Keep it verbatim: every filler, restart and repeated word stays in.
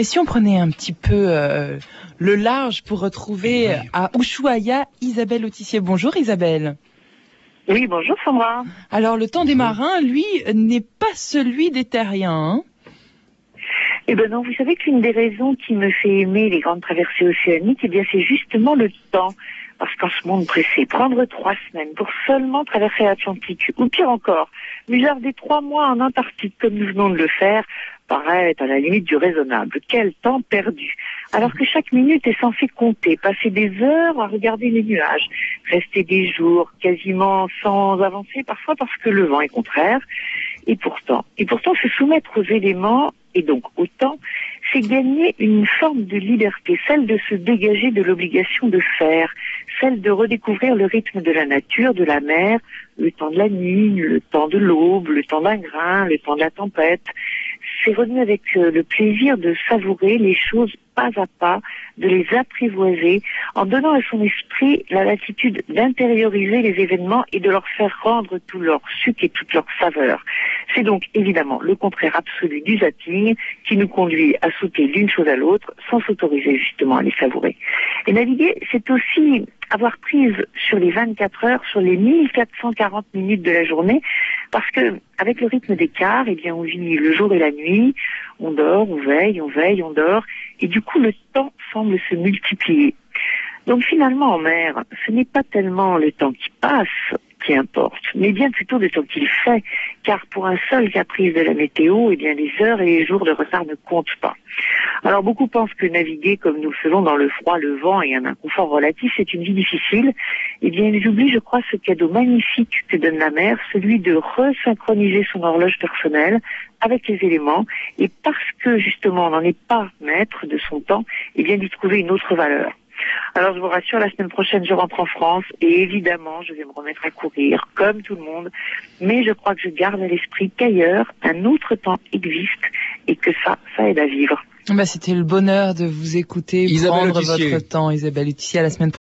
Et si on prenait un petit peu euh, le large pour retrouver oui. à Ushuaïa Isabelle Autissier. Bonjour Isabelle. Oui, bonjour Sandra. Alors le temps des marins, lui, n'est pas celui des terriens. Hein eh ben non, vous savez qu'une des raisons qui me fait aimer les grandes traversées océaniques, eh bien c'est justement le temps. Parce qu'en ce monde pressé, prendre trois semaines pour seulement traverser l'Atlantique, ou pire encore, musarder trois mois en Antarctique comme nous venons de le faire, paraît à la limite du raisonnable. Quel temps perdu! Alors que chaque minute est censée compter, passer des heures à regarder les nuages, rester des jours quasiment sans avancer, parfois parce que le vent est contraire. Et pourtant, et pourtant se soumettre aux éléments, et donc au temps, c'est gagner une forme de liberté, celle de se dégager de l'obligation de faire, celle de redécouvrir le rythme de la nature, de la mer, le temps de la nuit, le temps de l'aube, le temps d'un grain, le temps de la tempête. C'est revenu avec le plaisir de savourer les choses pas à pas, de les apprivoiser, en donnant à son esprit la latitude d'intérioriser les événements et de leur faire rendre tout leur sucre et toute leur saveur. C'est donc évidemment le contraire absolu du zapping qui nous conduit à sauter d'une chose à l'autre sans s'autoriser justement à les savourer. Et naviguer, c'est aussi avoir prise sur les vingt-quatre heures, sur les mille quatre cent quarante minutes de la journée, parce que avec le rythme d'écart, eh bien on vit le jour et la nuit, on dort, on veille, on veille, on dort, et du coup le temps semble se multiplier. Donc finalement en mer, ce n'est pas tellement le temps qui passe qui importe, mais bien plutôt le temps qu'il fait, car pour un seul caprice de la météo, eh bien les heures et les jours de retard ne comptent pas. Alors beaucoup pensent que naviguer comme nous le faisons dans le froid, le vent et un inconfort relatif, c'est une vie difficile. Eh bien ils oublient, je crois, ce cadeau magnifique que donne la mer, celui de resynchroniser son horloge personnelle avec les éléments, et parce que justement on n'en est pas maître de son temps, eh bien d'y trouver une autre valeur. Alors je vous rassure, la semaine prochaine je rentre en France et évidemment je vais me remettre à courir comme tout le monde, mais je crois que je garde à l'esprit qu'ailleurs un autre temps existe et que ça, ça aide à vivre. Bah, c'était le bonheur de vous écouter, Isabelle prendre Autissier. Votre temps, Isabelle Autissier, à la semaine prochaine.